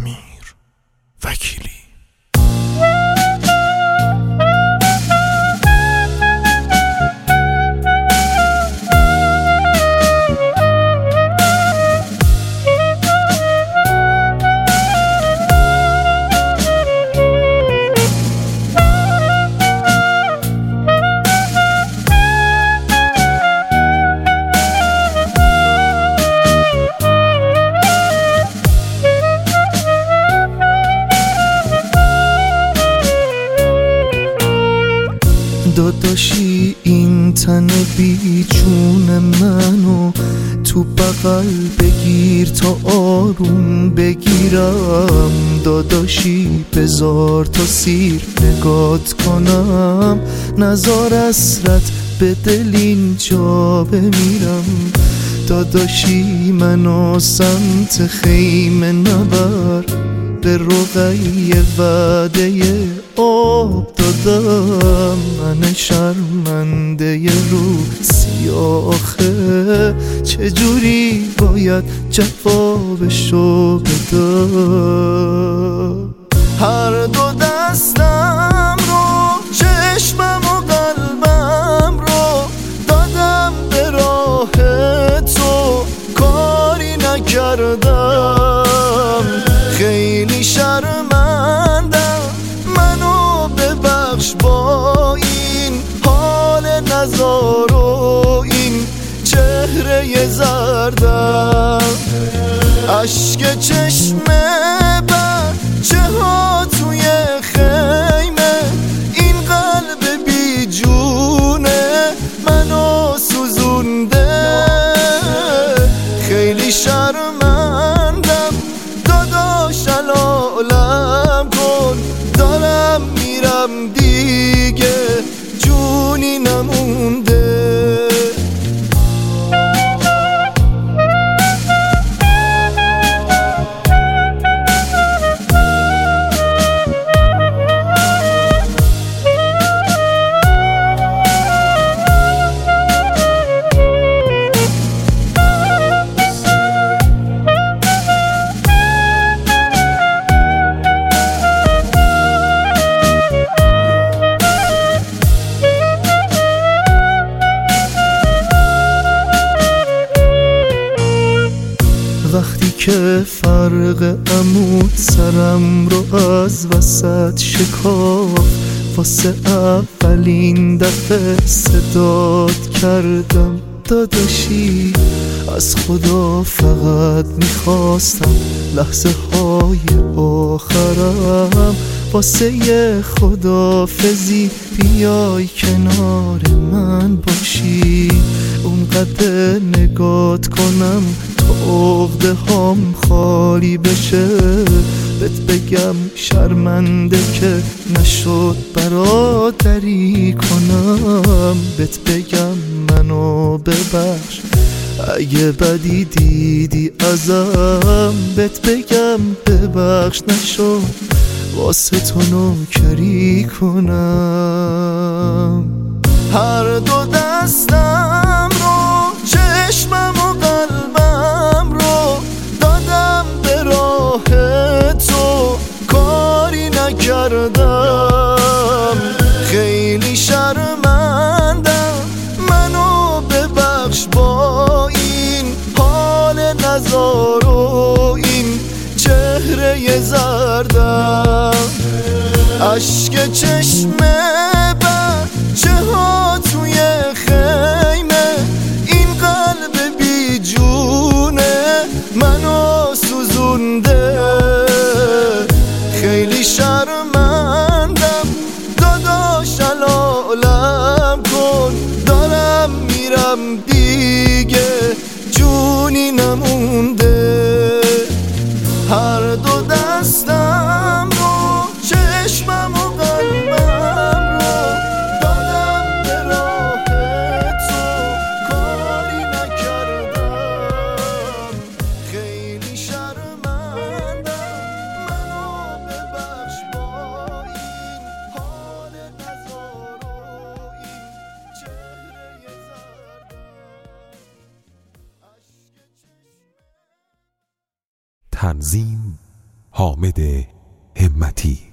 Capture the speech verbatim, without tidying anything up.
امیر وکیلی. داداشی این تن بیچون منو تو بغل بگیر تا آروم بگیرم. داداشی بذار تا سیر نگات کنم، نزار اسرت به دل اینجا بمیرم. داداشی منو سمت خیمه نبر، به رقیه وعده آب دادم. من شرمنده رو سیاخه، چجوری باید جوابشو بدم؟ هر دو دستم رو، چشمم و قلبم رو دادم به راه تو، کاری نکردم. خیلی شرمندم، منو ببخش با این حال نزار و این چهره زردم. اشک چشم بچه ها توی خیمه، این قلب بی جونه منو سوزونده. خیلی شرمندم، داداش علالم کن، دارم میرم دیگه جونی نمونده. وقتی که فرق عمود سرم رو از وسط شکاف، واسه اولین دفعه صدات کردم. داداشی از خدا فقط میخواستم لحظه های آخرم واسه یه خدافزی بیای کنار من باشی. اونقدر نگات کنم تا عقده هام خالی بشه، بهت بگم شرمنده که نشد برادری کنم. بهت بگم منو ببخش اگه بدی دیدی ازم، بهت بگم ببخش نشد واسه تو نوکری کنم. هر دو دستم رو، چشمم و قلبم رو دادم به راه تو، کاری نکردم. خیلی شرمندم، منو ببخش با این حال نزار و این چهره زردم. اشک چشم بچه ها توی خیمه، این قلب بی جونه منو سوزونده. خیلی شرمندم، داداش علالم کن، دارم میرم دیگه جونی نمونده. هر دو دستم رو، چشمم و قلبم رو دادم به راه تو، کاری نکردم. خیلی شرمندم، منو ببخش با این حال نزار و این چهره زردم. تنظیم حامد همتی.